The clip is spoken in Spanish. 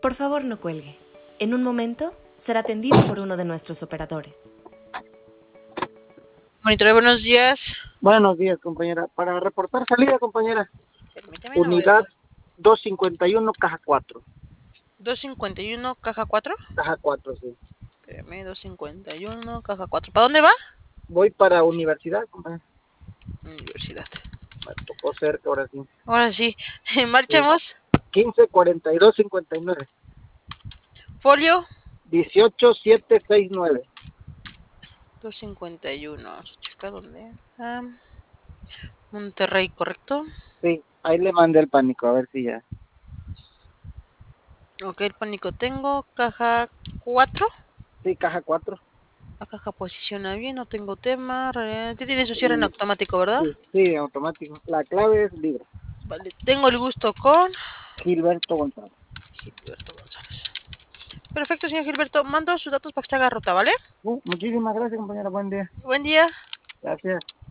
Por favor, no cuelgue. En un momento será atendido por uno de nuestros operadores. Monitor, buenos días. Buenos días, compañera. Para reportar salida, compañera. Permítame, Unidad 251, caja 4. 251, caja 4. Caja 4, sí. Espérame, 251, caja 4. ¿Para dónde va? Voy para universidad, compañera. Universidad. Me tocó cerca, ahora sí. Ahora sí. Marchamos. 154259. Folio. 18769. 251. Vamos a checar dónde. Monterrey, ¿correcto? Sí, ahí le mandé el pánico, a ver si ya. Ok, el pánico tengo. Caja 4. Sí, caja 4. La caja posiciona bien, no tengo tema. Tiene su cierre en automático, ¿verdad? Sí, sí, automático. La clave es libre. Vale, tengo el gusto con Gilberto González. Gilberto González. Perfecto, señor Gilberto. Mando sus datos para que se haga ruta, ¿vale? Muchísimas gracias, compañera. Buen día. Buen día. Gracias.